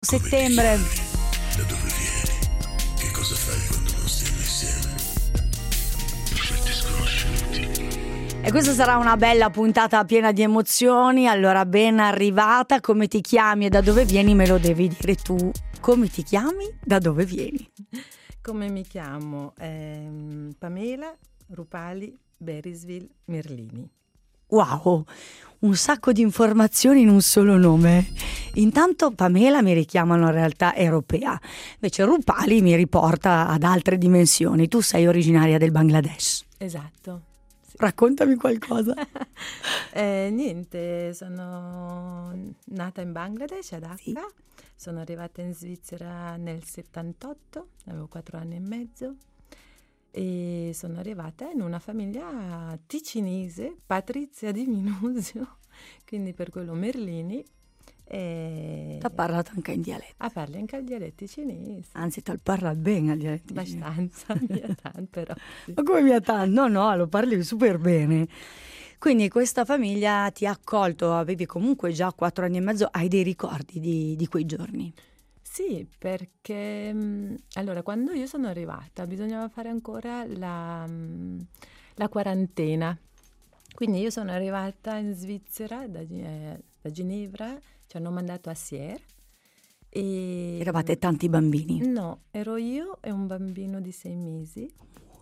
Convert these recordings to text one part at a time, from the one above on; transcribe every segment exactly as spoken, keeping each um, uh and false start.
Settembre. Da dove vieni? Che cosa fai quando non stiamo insieme? Perfetti sconosciuti. E questa sarà una bella puntata piena di emozioni. Allora, ben arrivata. Come ti chiami e da dove vieni? Me lo devi dire tu. Come ti chiami? Da dove vieni? Come mi chiamo? Ehm, Pamela Rupali Berisville Merlini. Wow, un sacco di informazioni in un solo nome. Intanto Pamela mi richiamano in realtà europea, invece Rupali mi riporta ad altre dimensioni. Tu sei originaria del Bangladesh. Esatto. Sì. Raccontami qualcosa. eh, niente, sono nata in Bangladesh, a Dhaka. Sì. Sono arrivata in Svizzera nel settantotto, avevo quattro anni e mezzo. E sono arrivata in una famiglia ticinese, Patrizia di Minusio, quindi per quello Merlini. E... Ti ha parlato anche in dialetto? Ah, parla anche il dialetto cinese. Anzi, ti parla bene il dialetto cinese. Abbastanza, mia tanto però. Sì. Ma come mia tanto? No, no, lo parli super bene. Quindi questa famiglia ti ha accolto, avevi comunque già quattro anni e mezzo, hai dei ricordi di, di quei giorni? Sì, perché allora quando io sono arrivata bisognava fare ancora la, la quarantena. Quindi io sono arrivata in Svizzera da, eh, da Ginevra, ci hanno mandato a Sierre. E eravate tanti bambini? No, ero io e un bambino di sei mesi,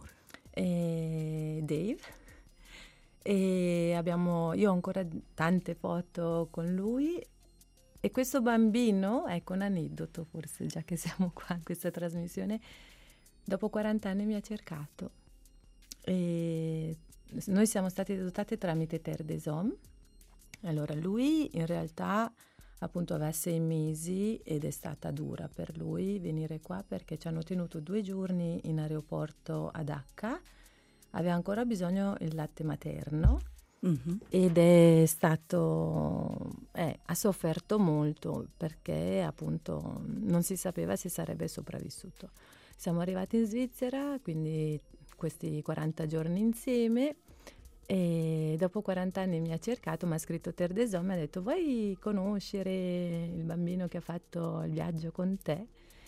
e Dave. E abbiamo, io ho ancora tante foto con lui. E questo bambino, ecco un aneddoto forse, già che siamo qua in questa trasmissione, dopo quaranta anni mi ha cercato. E noi siamo stati adottati tramite Terre des Hommes. Allora lui in realtà appunto aveva sei mesi ed è stata dura per lui venire qua perché ci hanno tenuto due giorni in aeroporto a Dhaka. Aveva ancora bisogno del latte materno. Mm-hmm. Ed è stato eh, ha sofferto molto perché appunto non si sapeva se sarebbe sopravvissuto. Siamo arrivati in Svizzera, quindi questi quaranta giorni insieme, e dopo quaranta anni mi ha cercato, mi ha scritto Terre des Hommes, mi ha detto vuoi conoscere il bambino che ha fatto il viaggio con te?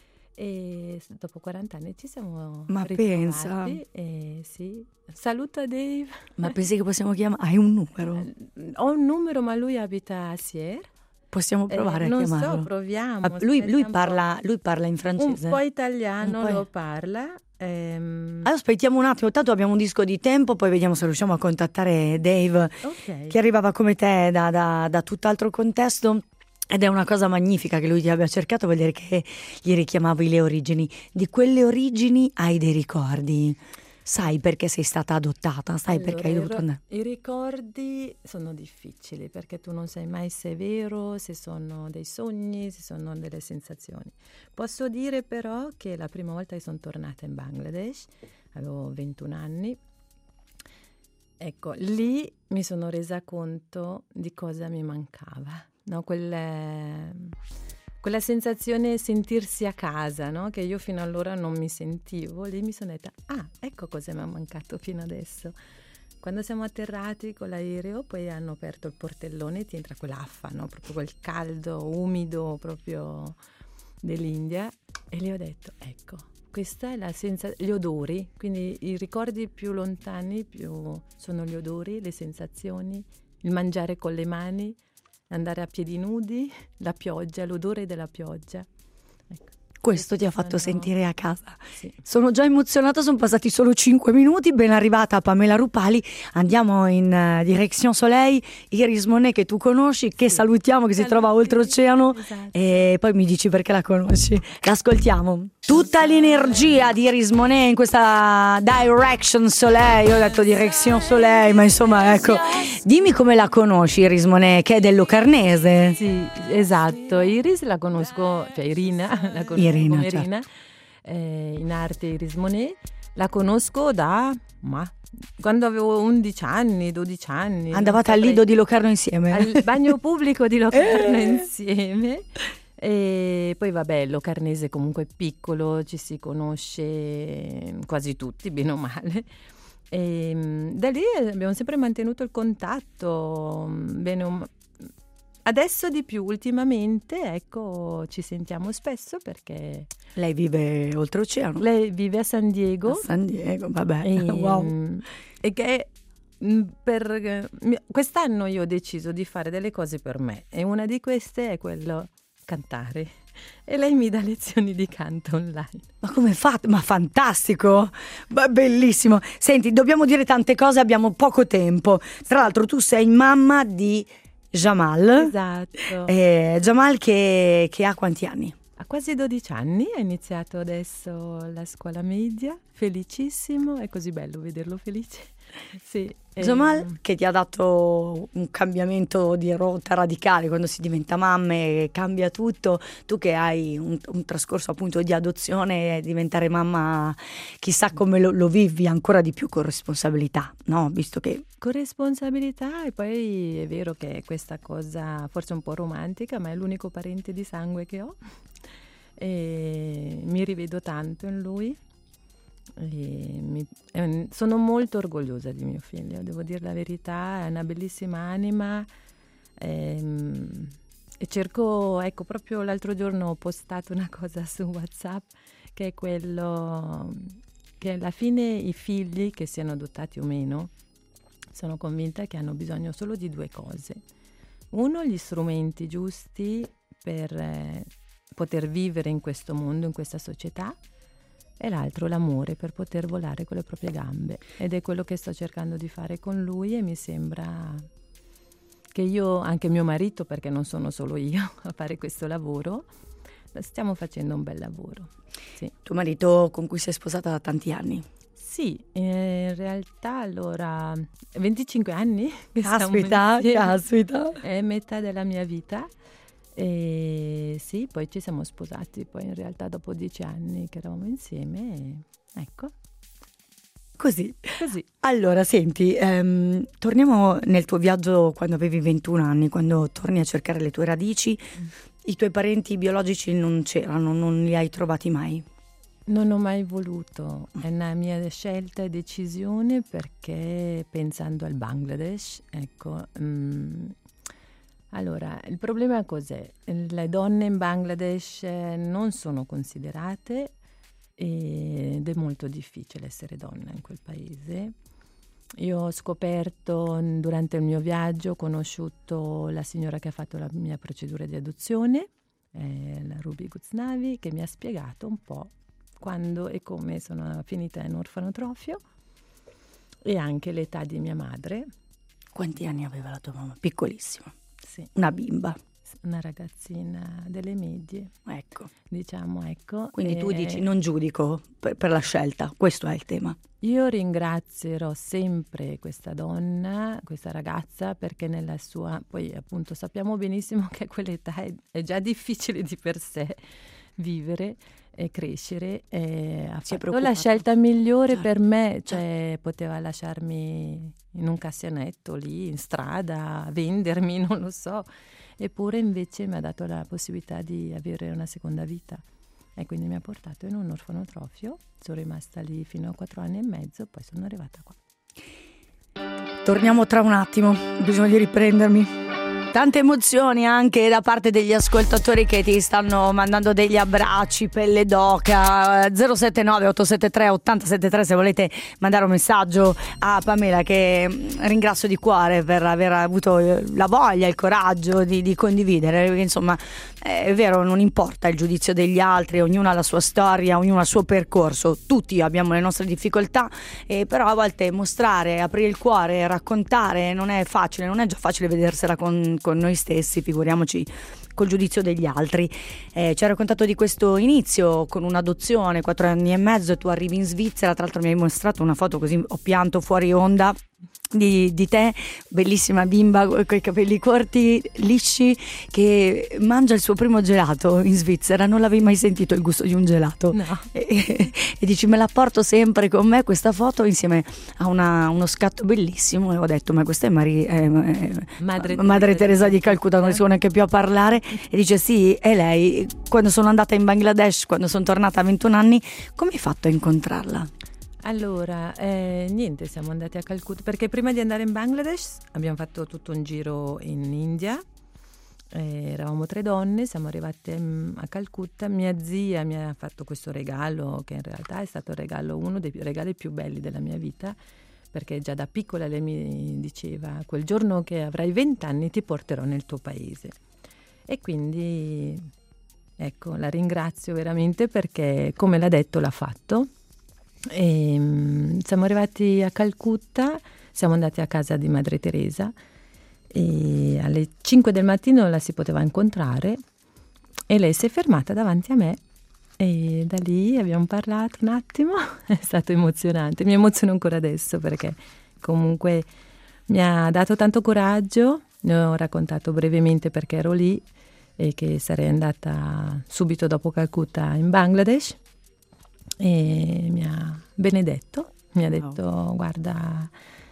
E dopo quaranta anni ci siamo ma pensa e sì, saluta Dave. Ma pensi che possiamo chiamare? Hai un numero? Ho un numero, ma lui abita a Sierre. Possiamo provare eh, a non chiamarlo? Non so, proviamo. Ma lui, lui, parla, lui parla in francese? Un po' italiano, un po'... lo parla. Ehm... Allora aspettiamo un attimo, tanto abbiamo un disco di tempo, poi vediamo se riusciamo a contattare Dave, okay, che arrivava come te da, da, da tutt'altro contesto. Ed è una cosa magnifica che lui ti abbia cercato, vuol dire che gli richiamavi le origini. Di quelle origini hai dei ricordi? Sai perché sei stata adottata? Sai allora, perché hai dovuto andare? I ricordi sono difficili perché tu non sai mai se è vero, se sono dei sogni, se sono delle sensazioni. Posso dire però che la prima volta che sono tornata in Bangladesh, avevo ventuno anni, ecco, lì mi sono resa conto di cosa mi mancava. No, quelle, quella sensazione sentirsi a casa, no? Che io fino allora non mi sentivo. Lì mi sono detta, ah, ecco cosa mi è mancato fino adesso. Quando siamo atterrati con l'aereo, poi hanno aperto il portellone e ti entra quell'affa, no? Proprio quel caldo umido proprio dell'India. E lì ho detto, ecco, questa è la sensazione, gli odori. Quindi i ricordi più lontani più sono gli odori, le sensazioni, il mangiare con le mani, andare a piedi nudi, la pioggia, l'odore della pioggia. Ecco. Questo ti ha fatto sono... sentire a casa. Sì. Sono già emozionata, sono passati solo cinque minuti. Ben arrivata Pamela Rupali. Andiamo in uh, Direction Soleil, Iris Monet che tu conosci, che sì. salutiamo, che Saluti. Si trova oltreoceano, esatto. E poi mi dici perché la conosci. L'ascoltiamo. Tutta l'energia di Iris Monet in questa Direction Soleil. Io ho detto Direction Soleil, ma insomma ecco. Dimmi come la conosci Iris Monet, che è del Locarnese. Sì, esatto. Iris la conosco, cioè Irina, la conosco Irina, come Irina, certo. eh, in arte Iris Monet. La conosco da, ma quando avevo undici anni, dodici anni. Andavate al Lido di Locarno insieme? Al bagno pubblico di Locarno insieme. E poi vabbè, Locarnese comunque è piccolo, ci si conosce quasi tutti, bene o male. E da lì abbiamo sempre mantenuto il contatto, bene o male. adesso di più, ultimamente, ecco, ci sentiamo spesso perché Lei vive oltreoceano? lei vive a San Diego. A San Diego, vabbè, E, wow. e che mh, per mi- quest'anno io ho deciso di fare delle cose per me e una di queste è quello cantare e lei mi dà lezioni di canto online. Ma come fate? Ma fantastico! Ma bellissimo! Senti, dobbiamo dire tante cose, abbiamo poco tempo. Tra l'altro tu sei mamma di Jamal. Esatto. Eh, Jamal che, che ha quanti anni? Ha quasi dodici anni, ha iniziato adesso la scuola media, felicissimo, è così bello vederlo felice. Sì, e- Jamal che ti ha dato un cambiamento di rotta radicale quando si diventa mamma e cambia tutto. Tu che hai un, un trascorso appunto di adozione, diventare mamma chissà come lo, lo vivi ancora di più con responsabilità, no? Visto che con responsabilità e poi è vero che è questa cosa forse un po' romantica, ma è l'unico parente di sangue che ho e mi rivedo tanto in lui. E mi- è un- sono molto orgogliosa di mio figlio, devo dire la verità, è una bellissima anima ehm, e cerco, ecco, proprio l'altro giorno ho postato una cosa su WhatsApp che è quello che alla fine i figli, che siano adottati o meno, sono convinta che hanno bisogno solo di due cose. Uno, gli strumenti giusti per eh, poter vivere in questo mondo, in questa società, e l'altro l'amore per poter volare con le proprie gambe. Ed è quello che sto cercando di fare con lui e mi sembra che io, anche mio marito, perché non sono solo io a fare questo lavoro, stiamo facendo un bel lavoro. Sì. tuo marito con cui sei sposata da tanti anni. Sì, eh, in realtà allora venticinque anni che stiamo Caspita, insieme. caspita. È metà della mia vita e sì, poi ci siamo sposati poi in realtà dopo dieci anni che eravamo insieme e ecco, Così. così. Allora, senti, ehm, torniamo nel tuo viaggio quando avevi ventuno anni, quando torni a cercare le tue radici. I tuoi parenti biologici non c'erano, non li hai trovati mai? Non ho mai voluto, è una mia scelta e decisione perché pensando al Bangladesh, ecco, mm, allora il problema cos'è? Le donne in Bangladesh eh, non sono considerate ed è molto difficile essere donna in quel paese. Io ho scoperto n- durante il mio viaggio, ho conosciuto la signora che ha fatto la mia procedura di adozione, eh, la Ruby Guznavi, che mi ha spiegato un po' quando e come sono finita in orfanotrofio e anche l'età di mia madre. Quanti anni aveva la tua mamma? Piccolissima, Sì, una bimba, una ragazzina delle medie, ecco. diciamo, ecco. Quindi tu E dici non giudico per, per la scelta, questo è il tema. io ringrazierò sempre questa donna, questa ragazza, perché nella sua, poi appunto sappiamo benissimo che a quell'età è, è già difficile di per sé vivere e crescere, e ha Si è fatto preoccupata. la scelta migliore Certo, per me, cioè poteva lasciarmi in un cassinetto lì in strada, vendermi, non lo so, eppure invece mi ha dato la possibilità di avere una seconda vita e quindi mi ha portato in un orfanotrofio. Sono rimasta lì fino a quattro anni e mezzo, poi sono arrivata qua. Torniamo tra un attimo, ho bisogno di riprendermi. Tante emozioni anche da parte degli ascoltatori che ti stanno mandando degli abbracci, pelle d'oca. Zero sette nove otto sette tre otto zero sette tre se volete mandare un messaggio a Pamela, che ringrazio di cuore per aver avuto la voglia, il coraggio di, di condividere, perché insomma è vero, non importa il giudizio degli altri, ognuno ha la sua storia, ognuno ha il suo percorso, tutti abbiamo le nostre difficoltà, eh, però a volte mostrare, aprire il cuore, raccontare non è facile, non è già facile vedersela con, con noi stessi, figuriamoci col giudizio degli altri. Eh, ci hai raccontato di questo inizio con un'adozione, quattro anni e mezzo, tu arrivi in Svizzera, tra l'altro mi hai mostrato una foto così ho pianto fuori onda di, di te, bellissima bimba con i capelli corti, lisci, che mangia il suo primo gelato in Svizzera. Non l'avevi mai sentito il gusto di un gelato? No. E, e dici me la porto sempre con me questa foto insieme a una, uno scatto bellissimo, e ho detto ma questa è Maria, eh, Madre, Madre Teresa di Calcutta, non riesco neanche più a parlare, e dice sì, è lei. Quando sono andata in Bangladesh, quando sono tornata a ventuno anni, come hai fatto a incontrarla? Allora, eh, niente, siamo andati a Calcutta perché prima di andare in Bangladesh abbiamo fatto tutto un giro in India Eh, eravamo tre donne, siamo arrivate mh, a Calcutta. Mia zia mi ha fatto questo regalo, che in realtà è stato il regalo, uno dei regali più belli della mia vita, perché già da piccola lei mi diceva: quel giorno che avrai vent'anni ti porterò nel tuo paese. E quindi ecco, la ringrazio veramente, perché come l'ha detto l'ha fatto. E, mh, siamo arrivati a Calcutta, siamo andati a casa di Madre Teresa e alle cinque del mattino la si poteva incontrare e lei si è fermata davanti a me e da lì abbiamo parlato un attimo. È stato emozionante, mi emoziono ancora adesso, perché comunque mi ha dato tanto coraggio. Ne ho raccontato brevemente perché ero lì e che sarei andata subito dopo Calcutta in Bangladesh, e mi ha benedetto, mi ha detto: wow, guarda,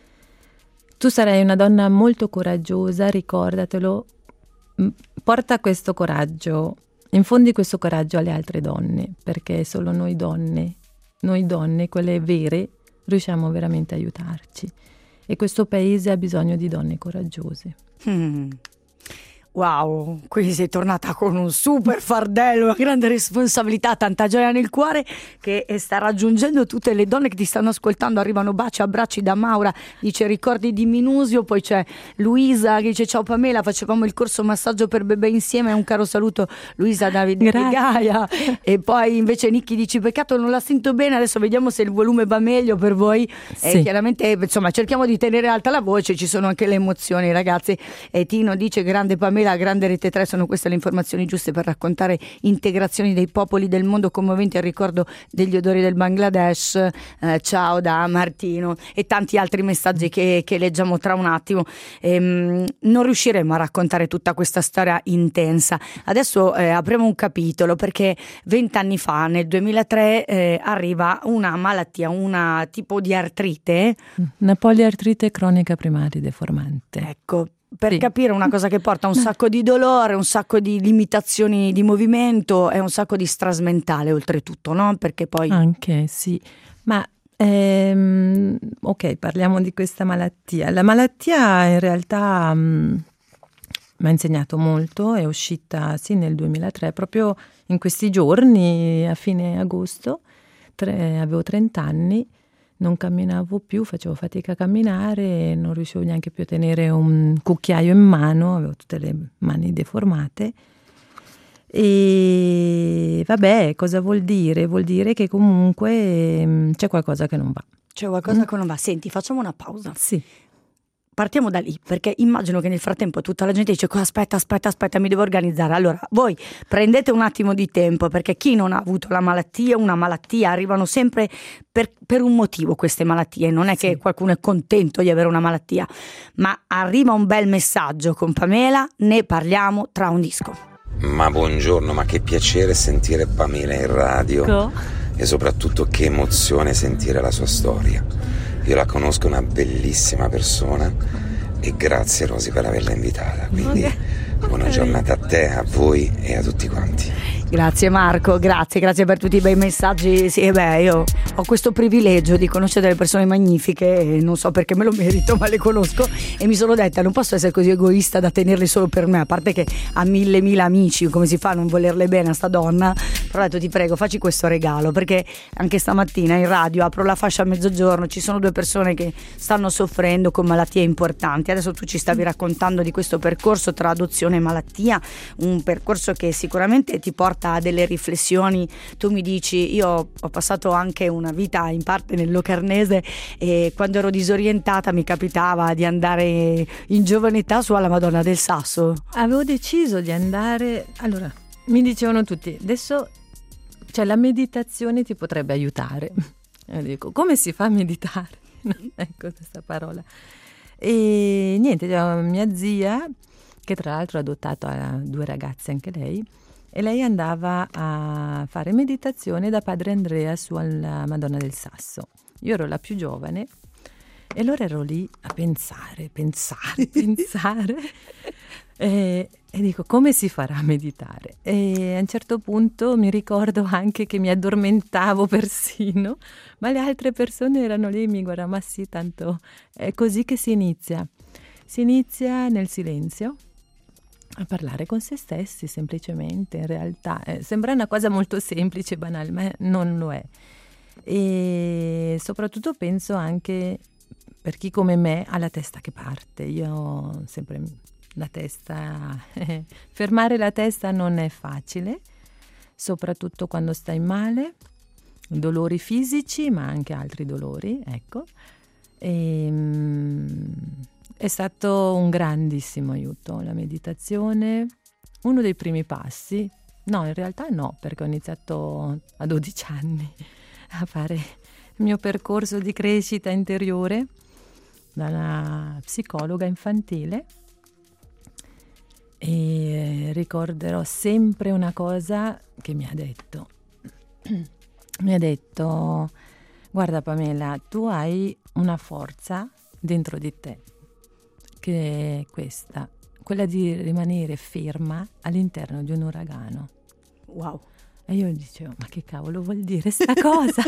tu sarai una donna molto coraggiosa, ricordatelo, porta questo coraggio, infondi questo coraggio alle altre donne, perché solo noi donne, noi donne, quelle vere, riusciamo veramente a aiutarci. E questo paese ha bisogno di donne coraggiose. Hmm. Wow, quindi sei tornata con un super fardello, una grande responsabilità, tanta gioia nel cuore, che sta raggiungendo tutte le donne che ti stanno ascoltando. Arrivano baci, abbracci da Maura, dice ricordi di Minusio. Poi c'è Luisa che dice: ciao Pamela, facevamo il corso massaggio per bebè insieme, un caro saluto Luisa Davide Gaia. E poi invece Nicchi dice: peccato non la sento bene, adesso vediamo se il volume va meglio per voi. Sì. E chiaramente insomma cerchiamo di tenere alta la voce, ci sono anche le emozioni, ragazzi. E Tino dice: grande Pamela, grande Rete tre, sono queste le informazioni giuste per raccontare integrazioni dei popoli del mondo commoventi al ricordo degli odori del Bangladesh. Eh, ciao da Martino, e tanti altri messaggi che, che leggiamo tra un attimo. Ehm, non riusciremo a raccontare tutta questa storia intensa. Adesso eh, apriamo un capitolo, perché vent'anni fa, nel duemilatré, eh, arriva una malattia, una tipo di artrite. Una poliartrite cronica primaria deformante. Ecco. Per sì. capire una cosa che porta un sacco di dolore, un sacco di limitazioni di movimento e un sacco di stress mentale oltretutto, no? Perché poi... Anche, sì. Ma, ehm, ok, parliamo di questa malattia. La malattia in realtà mh, mi ha insegnato molto, è uscita sì nel duemilatré, proprio in questi giorni, a fine agosto, tre, avevo trenta anni. Non camminavo più, facevo fatica a camminare, non riuscivo neanche più a tenere un cucchiaio in mano, avevo tutte le mani deformate. E vabbè, cosa vuol dire? Vuol dire che comunque c'è qualcosa che non va. C'è qualcosa mm. che non va. Senti, facciamo una pausa. Sì. Partiamo da lì, perché immagino che nel frattempo tutta la gente dice: aspetta, aspetta, aspetta, mi devo organizzare. Allora, voi prendete un attimo di tempo, perché chi non ha avuto la malattia, una malattia, arrivano sempre per, per un motivo queste malattie. Non è sì. che qualcuno è contento di avere una malattia, ma arriva un bel messaggio con Pamela, ne parliamo tra un disco. Ma buongiorno, ma che piacere sentire Pamela in radio. Co? E soprattutto che emozione sentire la sua storia. Io la conosco, è una bellissima persona, e grazie Rosy per averla invitata, quindi okay. buona okay. giornata a te, a voi e a tutti quanti. Grazie Marco, grazie, grazie per tutti i bei messaggi. Sì, beh, io ho questo privilegio di conoscere delle persone magnifiche e non so perché me lo merito, ma le conosco, e mi sono detta: non posso essere così egoista da tenerle solo per me, a parte che ha mille mila amici, come si fa a non volerle bene a sta donna? Però ho detto: ti prego, facci questo regalo, perché anche stamattina in radio apro la fascia a mezzogiorno, ci sono due persone che stanno soffrendo con malattie importanti. Adesso tu ci stavi raccontando di questo percorso tra adozione e malattia, un percorso che sicuramente ti porta a delle riflessioni. Tu mi dici: io ho passato anche una vita in parte nel Locarnese, e quando ero disorientata mi capitava di andare in giovane età su alla Madonna del Sasso. Avevo deciso di andare, allora mi dicevano tutti: adesso cioè la meditazione ti potrebbe aiutare. Io dico: come si fa a meditare? Ecco questa parola. E niente, mia zia, che tra l'altro ha adottato a due ragazze anche lei, e lei andava a fare meditazione da padre Andrea su alla Madonna del Sasso. Io ero la più giovane e allora ero lì a pensare, pensare, pensare e, e dico: come si farà a meditare? E a un certo punto mi ricordo anche che mi addormentavo persino, ma le altre persone erano lì e mi guardavano: ma sì, tanto è così che si inizia. Si inizia nel silenzio, A parlare con se stessi, semplicemente, in realtà. Eh, sembra una cosa molto semplice e banale, ma non lo è. E soprattutto penso anche per chi come me ha la testa che parte. Io ho sempre la testa... fermare la testa non è facile, soprattutto quando stai male, dolori fisici, ma anche altri dolori, ecco. E, mm, è stato un grandissimo aiuto la meditazione, uno dei primi passi. No, in realtà no, perché ho iniziato a dodici anni a fare il mio percorso di crescita interiore dalla psicologa infantile, e ricorderò sempre una cosa che mi ha detto. Mi ha detto: guarda Pamela, tu hai una forza dentro di te, che è questa, quella di rimanere ferma all'interno di un uragano. Wow. E io dicevo, ma che cavolo vuol dire sta cosa?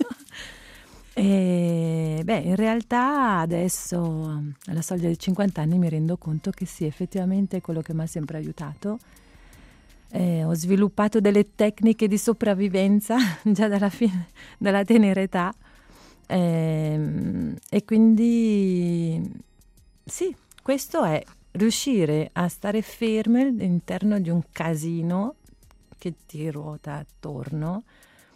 E beh, in realtà adesso, alla soglia dei cinquanta anni, mi rendo conto che sì, effettivamente è quello che mi ha sempre aiutato. Eh, ho sviluppato delle tecniche di sopravvivenza già dalla, fine, dalla tenera età, eh, e quindi sì, questo è riuscire a stare fermi all'interno di un casino che ti ruota attorno,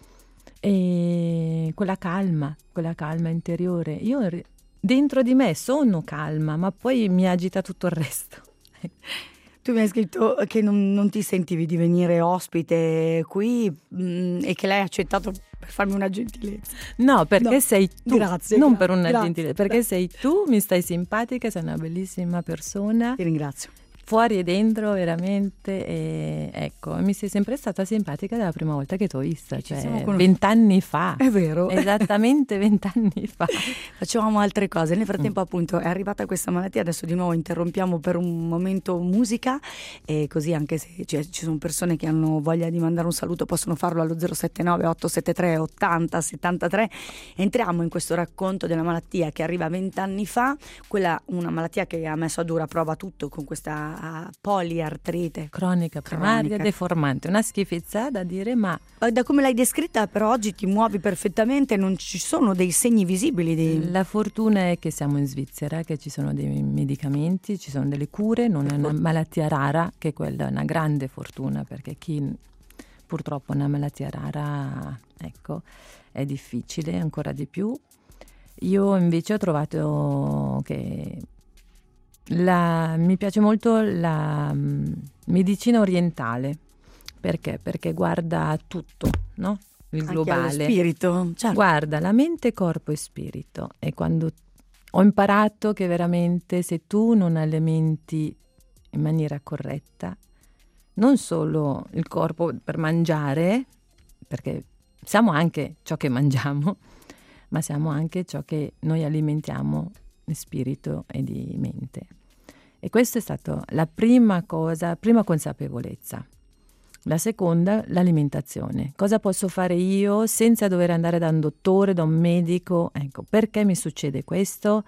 e quella calma, quella calma interiore. Io dentro di me sono calma, ma poi mi agita tutto il resto. Tu mi hai scritto che non, non ti sentivi di venire ospite qui mh, e che l'hai accettato per farmi una gentilezza. No, perché no. sei tu, grazie, non grazie, per una grazie, gentilezza, perché grazie. sei tu, mi stai simpatica, sei una bellissima persona. Ti ringrazio. Fuori e dentro veramente, e ecco, mi sei sempre stata simpatica dalla prima volta che ti ho vista, cioè vent'anni fa. È vero. Esattamente vent'anni fa. Facevamo altre cose. Nel frattempo, mm. appunto, è arrivata questa malattia. Adesso di nuovo interrompiamo per un momento musica, e così, anche se cioè, ci sono persone che hanno voglia di mandare un saluto, possono farlo allo zero sette nove otto sette tre ottanta settantatré. Entriamo in questo racconto della malattia che arriva vent'anni fa, quella una malattia che ha messo a dura prova tutto con questa poliartrite cronica primaria cronica. Deformante, una schifezza da dire, ma da come l'hai descritta però oggi ti muovi perfettamente, non ci sono dei segni visibili di... La fortuna è che siamo in Svizzera, che ci sono dei medicamenti, ci sono delle cure, non è una malattia rara, che quella è una grande fortuna, perché chi purtroppo ha una malattia rara, ecco, è difficile ancora di più. Io invece ho trovato che La, mi piace molto la um, medicina orientale. Perché? Perché guarda tutto, no? Il globale. Anche allo spirito. Certo. Guarda la mente, corpo e spirito. E quando ho imparato che veramente se tu non alimenti in maniera corretta, non solo il corpo per mangiare, perché siamo anche ciò che mangiamo, ma siamo anche ciò che noi alimentiamo di spirito e di mente. E questa è stata la prima cosa, prima consapevolezza. La seconda, l'alimentazione. Cosa posso fare io senza dover andare da un dottore, da un medico? Ecco, perché mi succede questo?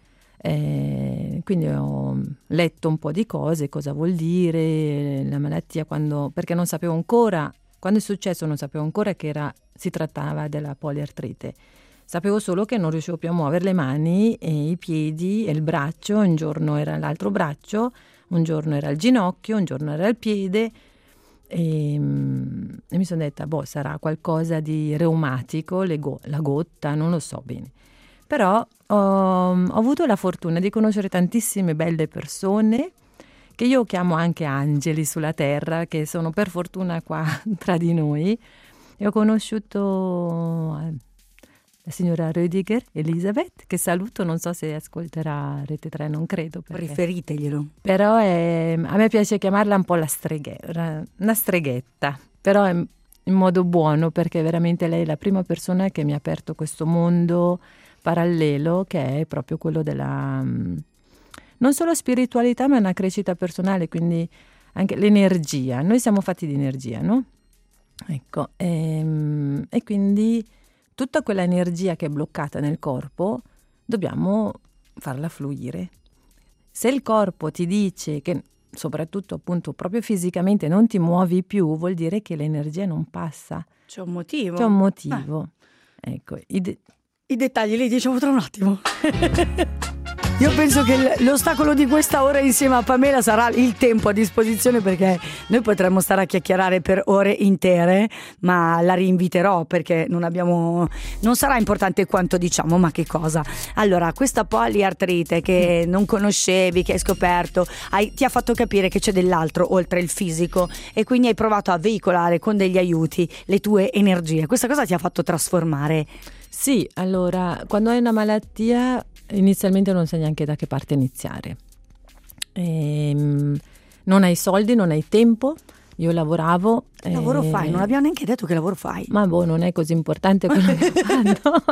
Eh, quindi ho letto un po' di cose, cosa vuol dire la malattia, quando, perché non sapevo ancora, quando è successo non sapevo ancora che era, si trattava della poliartrite. Sapevo solo che non riuscivo più a muovere le mani e i piedi e il braccio. Un giorno era l'altro braccio, un giorno era il ginocchio, un giorno era il piede, e, e mi sono detta, boh, sarà qualcosa di reumatico, le go- la gotta, non lo so bene. Però ho, ho avuto la fortuna di conoscere tantissime belle persone, che io chiamo anche angeli sulla terra, che sono per fortuna qua tra di noi, e ho conosciuto la signora Rödiger, Elisabeth, che saluto, non so se ascolterà Rete tre, non credo. Perché... Riferiteglielo. Però è, a me piace chiamarla un po' la streghetta, una streghetta, però è in modo buono, perché veramente lei è la prima persona che mi ha aperto questo mondo parallelo, che è proprio quello della, non solo spiritualità, ma una crescita personale, quindi anche l'energia. Noi siamo fatti di energia, no? Ecco, e, e quindi... tutta quella energia che è bloccata nel corpo dobbiamo farla fluire. Se il corpo ti dice che soprattutto appunto proprio fisicamente non ti muovi più, vuol dire che l'energia non passa. C'è un motivo. C'è un motivo. Eh. Ecco, i, de- i dettagli li diciamo tra un attimo. Io penso che l'ostacolo di questa ora insieme a Pamela sarà il tempo a disposizione, perché noi potremmo stare a chiacchierare per ore intere, ma la rinviterò perché non abbiamo, non sarà importante quanto diciamo, ma che cosa. Allora, questa poliartrite che non conoscevi, che hai scoperto, hai, ti ha fatto capire che c'è dell'altro oltre il fisico, e quindi hai provato a veicolare con degli aiuti le tue energie. Questa cosa ti ha fatto trasformare? Sì, allora, quando hai una malattia inizialmente non sai neanche da che parte iniziare. Ehm, non hai soldi, non hai tempo. Io lavoravo. Che lavoro e... fai? Non abbiamo neanche detto che lavoro fai. Ma boh, non è così importante quello che fanno.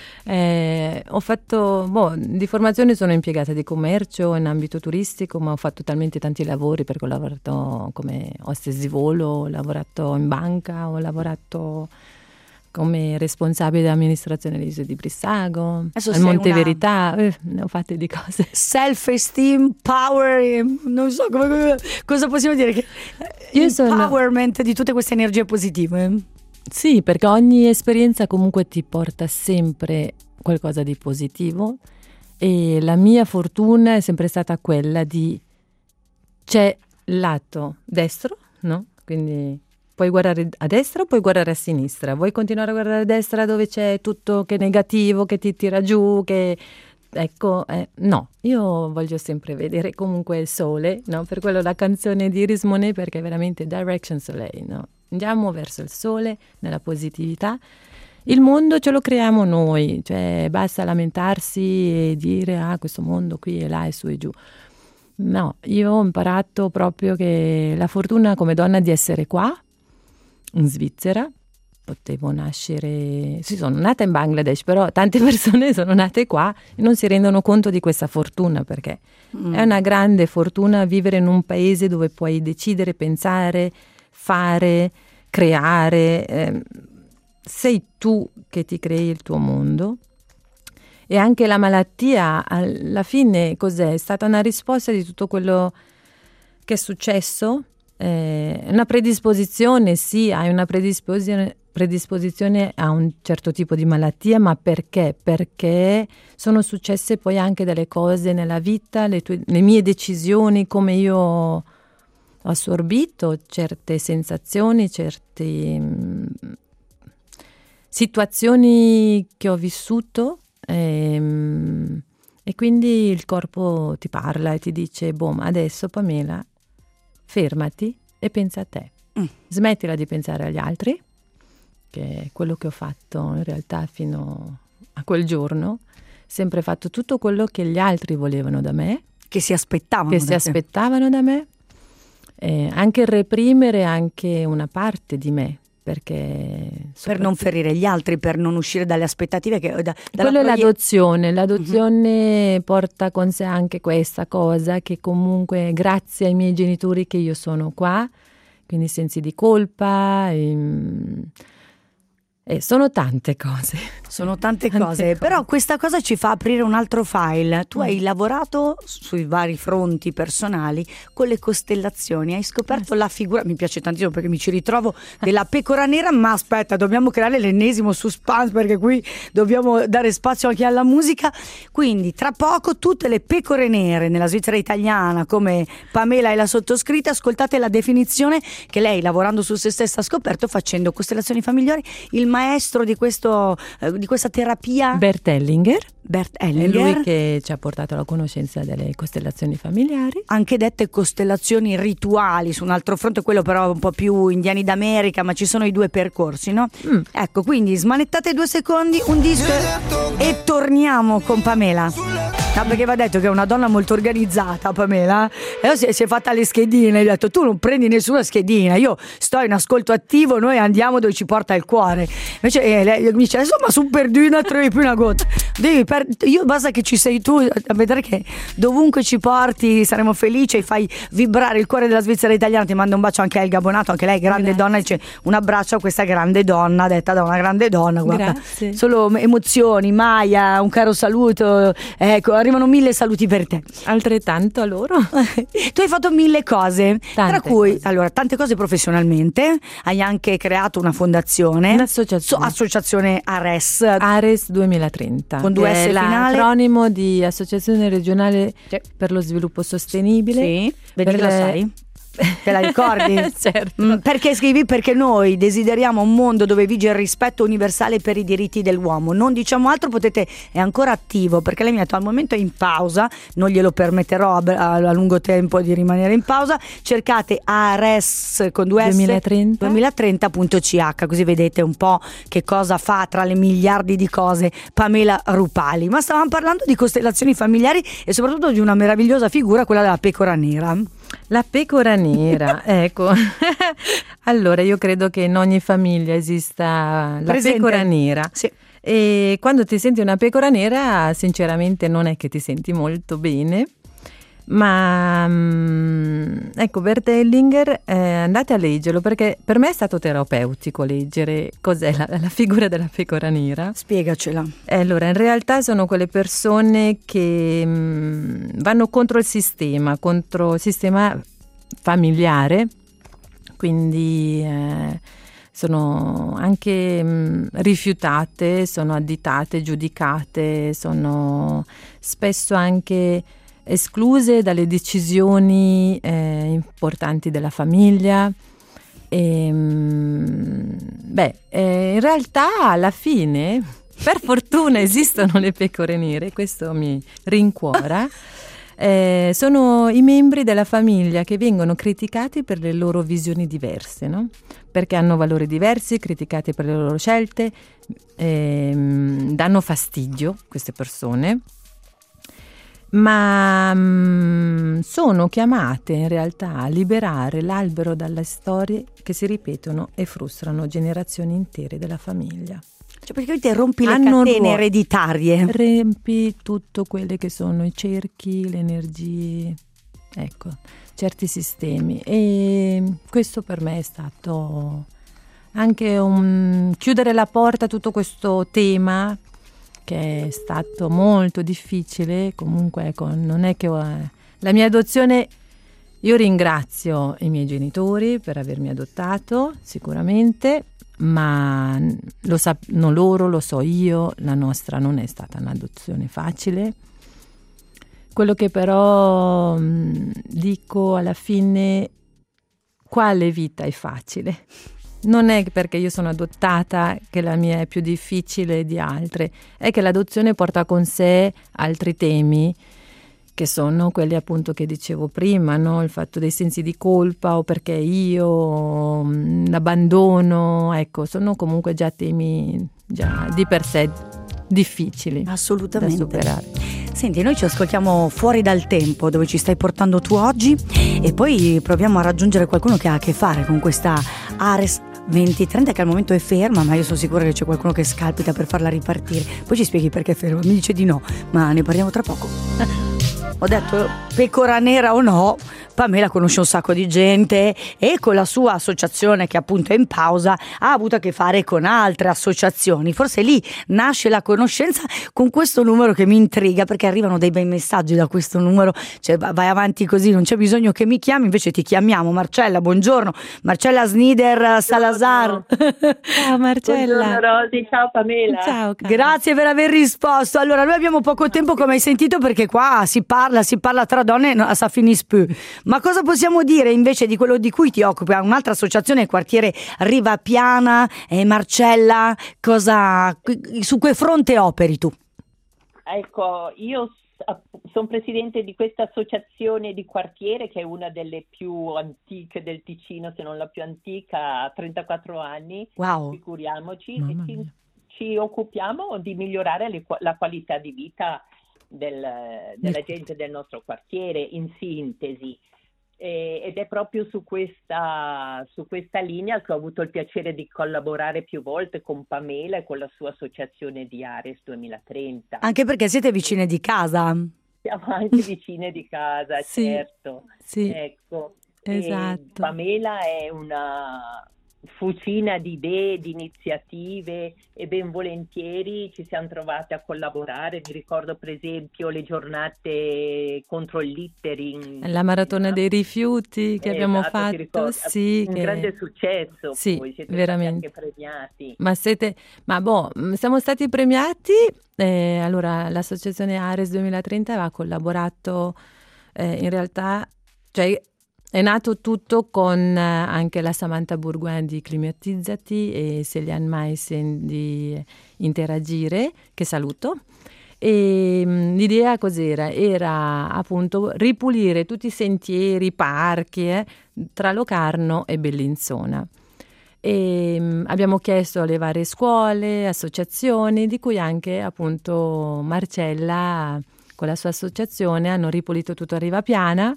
eh, ho fatto, boh, di formazione sono impiegata di commercio in ambito turistico, ma ho fatto talmente tanti lavori, perché ho lavorato come hostess di volo, ho lavorato in banca, ho lavorato come responsabile dell'amministrazione dell'isola di Brissago, Adesso al Monte una... Verità, eh, ne ho fatte di cose. Self-esteem, power, non so come, come, cosa possiamo dire, che Io sono... empowerment di tutte queste energie positive. Sì, perché ogni esperienza comunque ti porta sempre qualcosa di positivo, e la mia fortuna è sempre stata quella di c'è lato destro, no? Quindi puoi guardare a destra o puoi guardare a sinistra. Vuoi continuare a guardare a destra dove c'è tutto che è negativo, che ti tira giù, che... Ecco, eh, no, io voglio sempre vedere comunque il sole, no? Per quello la canzone di Iris Monet, perché è veramente Direction Soleil, no? Andiamo verso il sole, nella positività. Il mondo ce lo creiamo noi, cioè basta lamentarsi e dire ah, questo mondo qui e là e su e giù. No, io ho imparato proprio che la fortuna come donna di essere qua, in Svizzera. Potevo nascere, sì, sono nata in Bangladesh, però tante persone sono nate qua e non si rendono conto di questa fortuna, perché mm. è una grande fortuna vivere in un paese dove puoi decidere, pensare, fare, creare. Eh, sei tu che ti crei il tuo mondo. E anche la malattia alla fine cos'è? È stata una risposta di tutto quello che è successo. Eh, una predisposizione, sì, hai una predisposizione, predisposizione a un certo tipo di malattia, ma perché? Perché sono successe poi anche delle cose nella vita, le, tue, le mie decisioni, come io ho assorbito certe sensazioni, certe mh, situazioni che ho vissuto, ehm, e quindi il corpo ti parla e ti dice boh, adesso Pamela, fermati e pensa a te. Mm. Smettila di pensare agli altri, che è quello che ho fatto in realtà fino a quel giorno. Sempre fatto tutto quello che gli altri volevano da me. Che si aspettavano Che da si te. aspettavano da me. Eh, anche reprimere anche una parte di me. Perché per non ferire gli altri, per non uscire dalle aspettative che, da, quello è l'adozione l'adozione mm-hmm. porta con sé anche questa cosa, che comunque grazie ai miei genitori che io sono qua, quindi sensi di colpa e, e sono tante cose sono tante, tante cose, cose però questa cosa ci fa aprire un altro file. Tu mm. hai lavorato sui vari fronti personali con le costellazioni, hai scoperto eh. la figura, mi piace tantissimo perché mi ci ritrovo, della pecora nera, ma aspetta, dobbiamo creare l'ennesimo suspense perché qui dobbiamo dare spazio anche alla musica. Quindi tra poco tutte le pecore nere nella Svizzera italiana, come Pamela e la sottoscritta, ascoltate la definizione che lei, lavorando su se stessa, ha scoperto facendo costellazioni familiari. Il maestro di questo eh, di questa terapia, Bert Hellinger. Bert Hellinger. È lui che ci ha portato alla conoscenza delle costellazioni familiari. Anche dette costellazioni rituali, su un altro fronte, quello però un po' più indiani d'America, ma ci sono i due percorsi, no? Mm. Ecco, quindi smanettate due secondi, un disco e torniamo con Pamela. No, perché va detto che è una donna molto organizzata, Pamela, e si, si è fatta le schedine, hai detto tu non prendi nessuna schedina, io sto in ascolto attivo, noi andiamo dove ci porta il cuore. Invece eh, lei mi dice insomma super duna, trovi più una gota. Devi per... Io basta che ci sei tu a vedere che dovunque ci porti saremo felici e fai vibrare il cuore della Svizzera italiana. Ti mando un bacio anche a Elga Bonato, anche lei grande Grazie. donna, dice un abbraccio a questa grande donna detta da una grande donna, guarda. Grazie. Solo emozioni. Maia, un caro saluto, ecco, arrivano mille saluti per te. Altrettanto a loro. Tu hai fatto mille cose, Tante tra cui cose. allora tante cose professionalmente, hai anche creato una fondazione, Un'associazione. So- associazione Ares. Ares duemilatrenta, Con due che S è finale. l'acronimo di Associazione Regionale Sì. per lo Sviluppo Sostenibile. Sì, vedi Per che la le- sai? Te la ricordi? Certo. Mm, perché scrivi? Perché noi desideriamo un mondo dove vige il rispetto universale per i diritti dell'uomo. Non diciamo altro, potete, è ancora attivo perché lei mi ha detto al momento è in pausa, non glielo permetterò a, a, a lungo tempo di rimanere in pausa. Cercate Ares con due S duemilatrenta. duemilatrenta punto c h, così vedete un po' che cosa fa tra le miliardi di cose Pamela Rupali. Ma stavamo parlando di costellazioni familiari e soprattutto di una meravigliosa figura, quella della pecora nera. La pecora nera, ecco. Allora, io credo che in ogni famiglia esista la Presente. pecora nera. Sì. E quando ti senti una pecora nera, sinceramente non è che ti senti molto bene. Ma mm, ecco, Bert Hellinger, eh, andate a leggerlo perché per me è stato terapeutico leggere cos'è la, la figura della pecora nera. Spiegacela. Eh, Allora, in realtà sono quelle persone che mh, vanno contro il sistema, contro il sistema familiare, quindi eh, sono anche mh, rifiutate, sono additate, giudicate, sono spesso anche escluse dalle decisioni eh, importanti della famiglia. E, mh, beh, eh, in realtà alla fine, per fortuna esistono le pecore nere, questo mi rincuora. Eh, sono i membri della famiglia che vengono criticati per le loro visioni diverse, no? Perché hanno valori diversi, criticati per le loro scelte, ehm, danno fastidio queste persone, ma mh, sono chiamate in realtà a liberare l'albero dalle storie che si ripetono e frustrano generazioni intere della famiglia. Cioè praticamente rompi le Hanno un catene ruolo. ereditarie. Riempi tutto quelli che sono i cerchi, le energie, ecco, certi sistemi. E questo per me è stato anche un chiudere la porta a tutto questo tema che è stato molto difficile. Comunque ecco, non è che eh, la mia adozione, io ringrazio i miei genitori per avermi adottato sicuramente, ma lo sanno loro, lo so io, la nostra non è stata un'adozione facile. Quello che però mh, dico alla fine, quale vita è facile? Non è perché io sono adottata che la mia è più difficile di altre, è che l'adozione porta con sé altri temi che sono quelli appunto che dicevo prima, no? Il fatto dei sensi di colpa o perché io, mh, l'abbandono, ecco, sono comunque già temi già di per sé difficili Assolutamente. da superare. Senti, noi ci ascoltiamo Fuori dal tempo, dove ci stai portando tu oggi, e poi proviamo a raggiungere qualcuno che ha a che fare con questa Ares venti trenta che al momento è ferma, ma io sono sicura che c'è qualcuno che scalpita per farla ripartire. Poi ci spieghi perché è ferma, mi dice di no, ma ne parliamo tra poco. Ho detto pecora nera o no, Pamela conosce un sacco di gente e con la sua associazione, che appunto è in pausa, ha avuto a che fare con altre associazioni. Forse lì nasce la conoscenza con questo numero che mi intriga, perché arrivano dei bei messaggi da questo numero. Cioè, vai avanti così, non c'è bisogno che mi chiami, invece ti chiamiamo. Marcella, buongiorno. Marcella Snider Salazar. Ciao Marcella. Buongiorno Rosy, ciao Pamela. Ciao cara. Grazie per aver risposto. Allora, noi abbiamo poco tempo, come hai sentito, perché qua si parla, si parla tra donne, no, ça finit peu. Ma cosa possiamo dire invece di quello di cui ti occupa un'altra associazione, il quartiere Rivapiana? E Marcella, cosa, su che fronte operi tu? Ecco, io sono presidente di questa associazione di quartiere che è una delle più antiche del Ticino, se non la più antica, ha trentaquattro anni, Wow. figuriamoci, Mamma e ci, mia. ci occupiamo di migliorare le, la qualità di vita del, della gente del nostro quartiere, in sintesi. E, ed è proprio su questa, su questa linea che ho avuto il piacere di collaborare più volte con Pamela e con la sua associazione di Ares duemilatrenta. Anche perché siete vicine di casa. Siamo anche vicine di casa, Sì, certo. sì, Ecco. esatto. E Pamela è una fucina di idee, di iniziative e ben volentieri ci siamo trovate a collaborare. Mi ricordo per esempio le giornate contro il littering. La maratona dei rifiuti che abbiamo Esatto, ti fatto, ricordo. sì, Un che- grande successo, Sì, poi siete veramente. stati anche premiati. Ma siete, ma boh, mh, siamo stati premiati. eh, allora, l'associazione Ares duemilatrenta aveva collaborato, eh, in realtà, cioè è nato tutto con eh, anche la Samantha Bourgoin di Climatizzati e Celian Meissen di Interagire, che saluto. E mh, l'idea cos'era? Era appunto ripulire tutti i sentieri, i parchi eh, tra Locarno e Bellinzona. E mh, abbiamo chiesto alle varie scuole, associazioni, di cui anche appunto Marcella con la sua associazione hanno ripulito tutto a Riva Piana.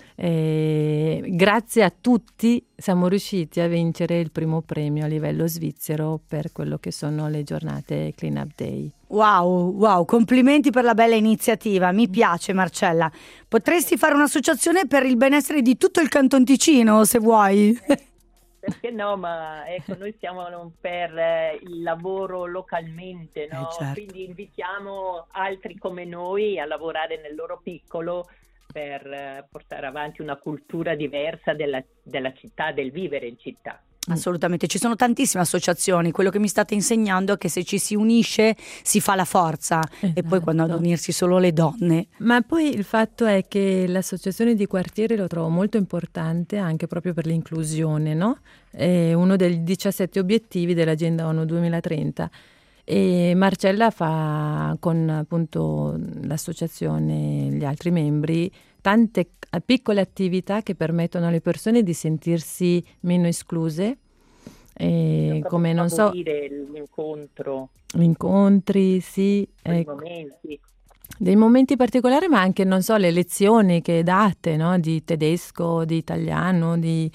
E grazie a tutti siamo riusciti a vincere il primo premio a livello svizzero per quello che sono le giornate Clean Up Day. Wow, wow, complimenti per la bella iniziativa, mi piace Marcella. Potresti fare un'associazione per il benessere di tutto il Canton Ticino, se vuoi. Perché no, ma ecco, noi siamo per eh, il lavoro localmente, no? Eh, certo. Quindi invitiamo altri come noi a lavorare nel loro piccolo per eh, portare avanti una cultura diversa della, della città, del vivere in città. Assolutamente, ci sono tantissime associazioni, quello che mi state insegnando è che se ci si unisce si fa la forza e poi quando ad Esatto. unirsi solo le donne. Ma poi il fatto è che l'associazione di quartiere lo trovo molto importante anche proprio per l'inclusione, no? È uno dei diciassette obiettivi dell'Agenda ONU duemilatrenta. E Marcella fa con appunto l'associazione e gli altri membri tante piccole attività che permettono alle persone di sentirsi meno escluse, e come non so, favorire l'incontro, incontri, sì, quei ecco, momenti. dei momenti particolari, ma anche non so le lezioni che date, no? Di tedesco, di italiano, di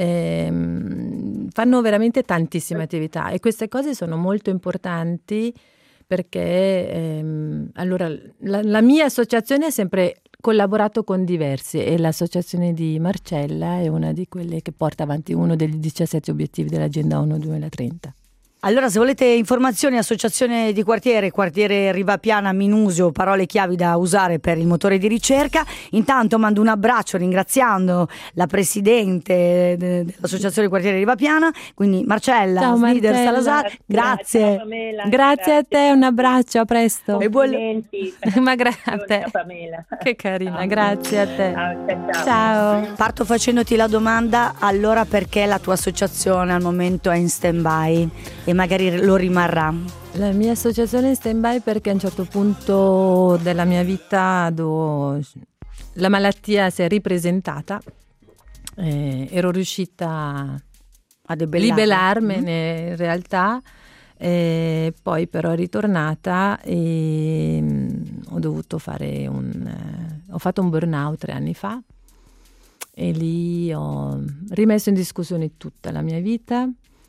ehm, fanno veramente tantissime attività e queste cose sono molto importanti perché ehm, allora la, la mia associazione ha sempre collaborato con diversi e l'associazione di Marcella è una di quelle che porta avanti uno degli diciassette obiettivi dell'Agenda ONU duemilatrenta. Allora, se volete informazioni, associazione di quartiere, quartiere Riva Piana, Minusio, parole chiavi da usare per il motore di ricerca. Intanto mando un abbraccio ringraziando la presidente de- dell'associazione di quartiere Riva Piana, quindi Marcella Ciao, Snider Marcella. Salazar, grazie. Ciao, Pamela. Grazie a te, un abbraccio, a presto. E buon- Complimenti per Ma la grazie a te. a Pamela. Che carina, Ciao. grazie a te. Ciao, ciao, ciao. Ciao. Parto facendoti la domanda, allora perché la tua associazione al momento è in stand-by e magari lo rimarrà? La mia associazione è in stand-by perché a un certo punto della mia vita dove la malattia si è ripresentata, eh, ero riuscita A a debellare. liberarmene in realtà, eh, poi però è ritornata e mm, ho dovuto fare un... eh, ho fatto un burnout tre anni fa e lì ho rimesso in discussione tutta la mia vita.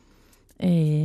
E,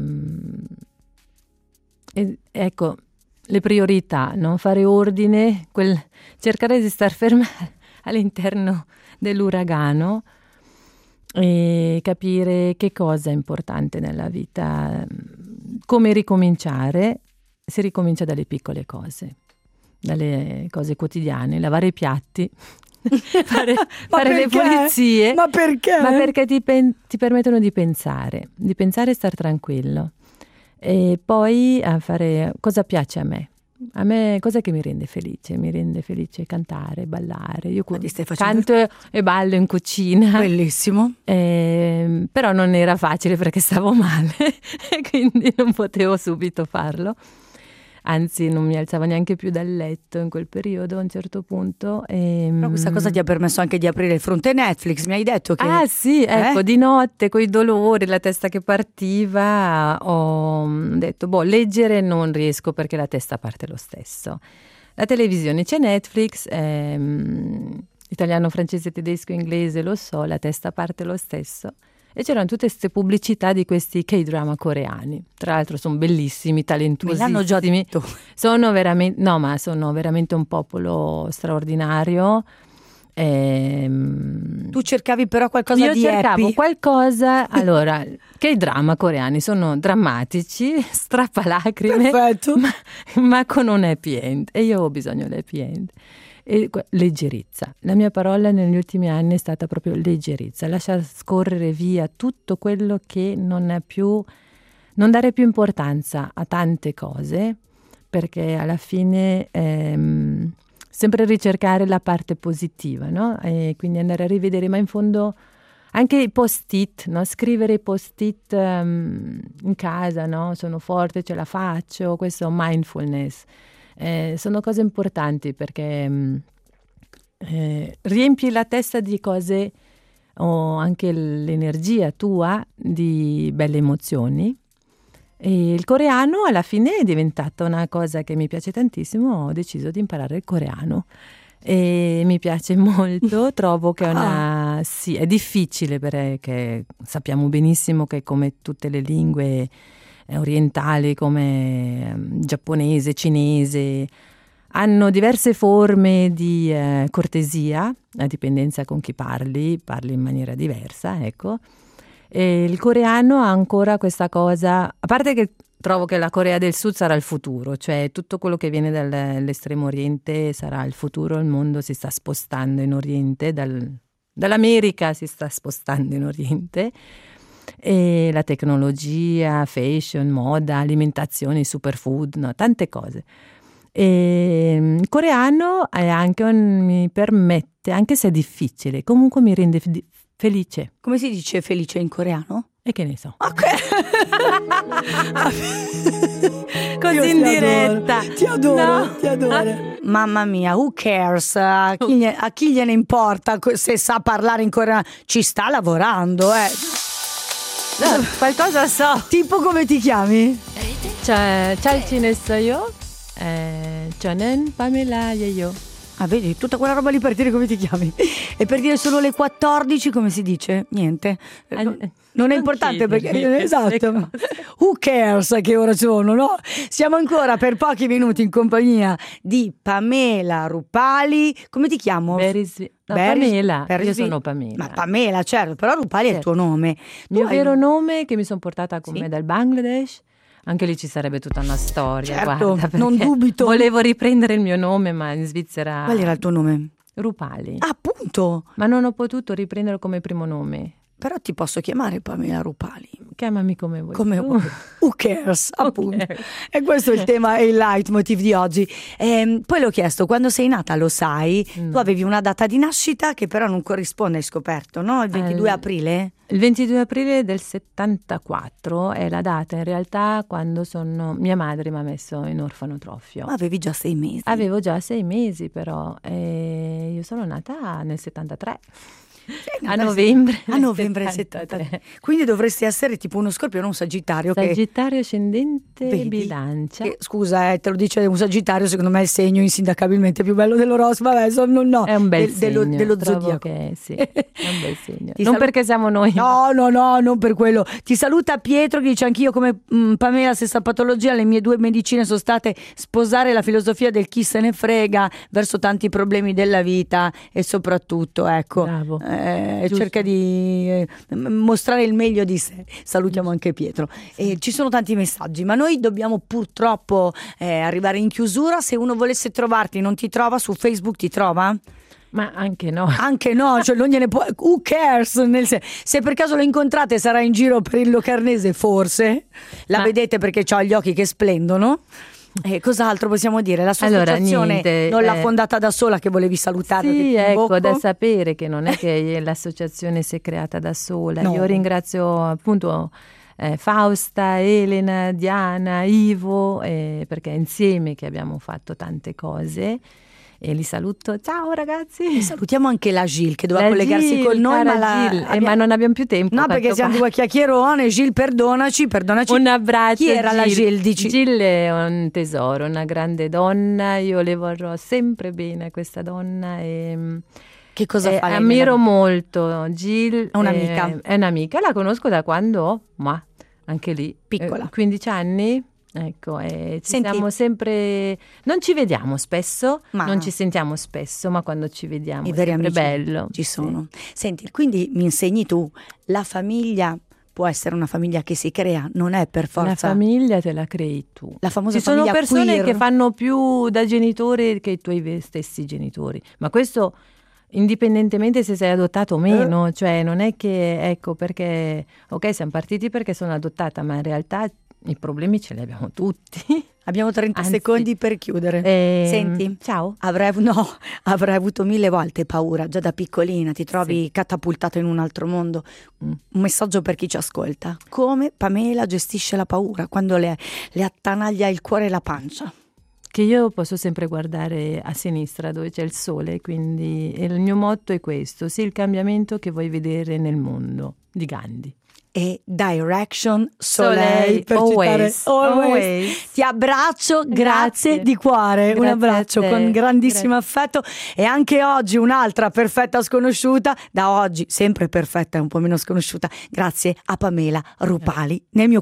e, ecco, le priorità, non fare ordine, quel, cercare di star ferma all'interno dell'uragano e capire che cosa è importante nella vita, come ricominciare. Si ricomincia dalle piccole cose, dalle cose quotidiane, lavare i piatti, fare, fare le perché? pulizie. Ma perché? Ma perché ti, pen- ti permettono di pensare, di pensare e star tranquillo. E poi a fare cosa piace a me. A me cosa che mi rende felice? Mi rende felice cantare, ballare. Io Ma ti stai facendo- canto e ballo in cucina. Bellissimo. Eh, però non era facile perché stavo male e quindi non potevo subito farlo. Anzi, non mi alzavo neanche più dal letto in quel periodo a un certo punto. E, Però questa cosa ti ha permesso anche di aprire il fronte Netflix, mi hai detto che... Ah sì, ecco, Eh? di notte coi dolori, la testa che partiva, ho detto, boh, leggere non riesco perché la testa parte lo stesso. La televisione c'è Netflix, ehm, italiano, francese, tedesco, inglese, lo so, la testa parte lo stesso. E c'erano tutte queste pubblicità di questi K-drama coreani. Tra l'altro sono bellissimi, talentuosissimi. Me l'hanno già detto. Sono veramente, no, ma sono veramente un popolo straordinario. Ehm, Tu cercavi però qualcosa io di cercavo happy. qualcosa, allora, K-drama coreani sono drammatici, strappalacrime, Perfetto. ma, ma con un happy end. E io ho bisogno dell'happy end. E leggerezza. La mia parola negli ultimi anni è stata proprio leggerezza, lasciare scorrere via tutto quello che non è più, non dare più importanza a tante cose, perché alla fine ehm, sempre ricercare la parte positiva, no? E quindi andare a rivedere, ma in fondo anche i post-it, no? Scrivere i post-it um, in casa, no? Sono forte, ce la faccio, questo mindfulness. Eh, sono cose importanti perché mh, eh, riempi la testa di cose o anche l'energia tua di belle emozioni. E il coreano alla fine è diventata una cosa che mi piace tantissimo. Ho deciso di imparare il coreano e mi piace molto. Trovo che è una sì, è difficile perché sappiamo benissimo che come tutte le lingue orientali come giapponese, cinese, hanno diverse forme di eh, cortesia, a dipendenza con chi parli, parli in maniera diversa, ecco. E il coreano ha ancora questa cosa, a parte che trovo che la Corea del Sud sarà il futuro, cioè tutto quello che viene dall'estremo oriente sarà il futuro, il mondo si sta spostando in oriente, dal, dall'America si sta spostando in oriente. E la tecnologia, fashion, moda, alimentazione, superfood, no, tante cose. E il coreano è anche un, mi permette, anche se è difficile, comunque mi rende f- felice. Come si dice felice in coreano? E che ne so. Ok. Così Io in ti diretta. Adoro, ti adoro, No. ti adoro. Mamma mia, who cares? A chi, ne- a chi gliene importa se sa parlare in coreano? Ci sta lavorando, eh. No, qualcosa so. Tipo come ti chiami? 잘, 잘 지냈어요? 에, 저는 파멜라예요. Ah, vedi, tutta quella roba lì per dire come ti chiami. E per dire solo le quattordici, come si dice? Niente. Ah, Non, non è non importante perché chiedermi queste esatto. Who cares che ora sono, no? Siamo ancora per pochi minuti in compagnia di Pamela Rupali. Come ti chiamo? Very sweet. No, Very- Pamela, very io sweet. sono Pamela. Ma Pamela, certo, però Rupali è il Certo. tuo nome. Il Tu mio hai- vero nome che mi sono portata con Sì. me dal Bangladesh, anche lì ci sarebbe tutta una storia. Certo, guarda, non perché dubito. Volevo riprendere il mio nome, ma in Svizzera Qual era il tuo nome? Rupali. Ah, appunto. Ma non ho potuto riprenderlo come primo nome. Però ti posso chiamare Pamela Rupali. Chiamami come vuoi. Come tu. who cares, Who appunto. cares? E questo è il tema e il leitmotiv di oggi. Ehm, poi l'ho chiesto, quando sei nata, lo sai, Mm. tu avevi una data di nascita che però non corrisponde, hai scoperto, no? Il ventidue Al- aprile? Il ventidue aprile del settantaquattro è la data in realtà quando sono, mia madre mi ha messo in orfanotrofio. Ma avevi già sei mesi. Avevo già sei mesi però e io sono nata nel settantatré. Sei A nata- novembre. A del novembre del settantatré. settantatré. Quindi dovresti essere tipo uno scorpione o un sagittario. che- Sagittario ascendente Vedi? bilancia. che, scusa, eh, te lo dice un sagittario, secondo me è il segno insindacabilmente più bello dell'oroscopo. Vabbè, sono, no, È un bel del- dello, segno. dello trovo zodiaco. che sì, è un bel segno. Ti Non salu- perché siamo noi. No, no, no, non per quello. Ti saluta Pietro che dice anch'io come mh, Pamela, stessa patologia, le mie due medicine sono state sposare la filosofia del chi se ne frega verso tanti problemi della vita e soprattutto, ecco, Bravo. eh, Giusto. cerca di eh, m- mostrare il meglio di sé. Salutiamo anche Pietro. E ci sono tanti messaggi, ma noi dobbiamo purtroppo eh, arrivare in chiusura. Se uno volesse trovarti, non ti trova, su Facebook ti trova? Ma anche no. Anche no, cioè non gliene può. Who cares? Nel sen- se per caso lo incontrate, sarà in giro per il Locarnese, forse. La Ma- vedete perché ha gli occhi che splendono. E cos'altro possiamo dire? La sua Allora, associazione niente, non l'ha eh, fondata da sola, che volevi salutare. Sì, ecco, da sapere che non è che l'associazione si è creata da sola. No. Io ringrazio appunto eh, Fausta, Elena, Diana, Ivo, eh, perché è insieme che abbiamo fatto tante cose. E li saluto. Ciao ragazzi. Salutiamo anche la Gilles che doveva La collegarsi Gilles, con noi, cara ma, la- Gilles. Eh, abbiamo- ma non abbiamo più tempo. No, ho perché fatto siamo qua. due chiacchierone. Gilles, perdonaci, perdonaci. Un abbraccio. Chi era la Gilles? Dici? Gilles è un tesoro, una grande donna. Io le vorrò sempre bene a questa donna e Che cosa eh, fa lei? Ammiro nella... molto Jill. È un'amica? Eh, è un'amica, la conosco da quando, ma anche lì, Piccola. eh, quindici anni. Ecco, e ci Senti. siamo sempre. Non ci vediamo spesso, Ma- non ci sentiamo spesso, ma quando ci vediamo I è veri sempre amici bello. ci Sì. sono. Senti, quindi mi insegni tu, la famiglia può essere una famiglia che si crea, non è per La forza famiglia te la crei tu. la famosa Ci sono famiglia persone queer. che fanno più da genitori che i tuoi ve- stessi genitori, ma questo indipendentemente se sei adottato o meno, Eh. cioè non è che, ecco, perché, ok, siamo partiti perché sono adottata, ma in realtà i problemi ce li abbiamo tutti. Abbiamo trenta Anzi. secondi per chiudere. Ehm, Senti, ciao. Avrai, no, avrai avuto mille volte paura, già da piccolina, ti trovi Sì. catapultato in un altro mondo. Mm. Un messaggio per chi ci ascolta. Come Pamela gestisce la paura quando le, le attanaglia il cuore e la pancia? Che io posso sempre guardare a sinistra dove c'è il sole, quindi il mio motto è questo, sì, il cambiamento che vuoi vedere nel mondo, di Gandhi. E Direction Soleil, Soleil, per always, citare always. always. Ti abbraccio, grazie, Grazie. di cuore, un Grazie abbraccio a te. con grandissimo Grazie. affetto. E anche oggi un'altra perfetta sconosciuta, da oggi sempre perfetta e un po' meno sconosciuta, grazie a Pamela Rupali nel mio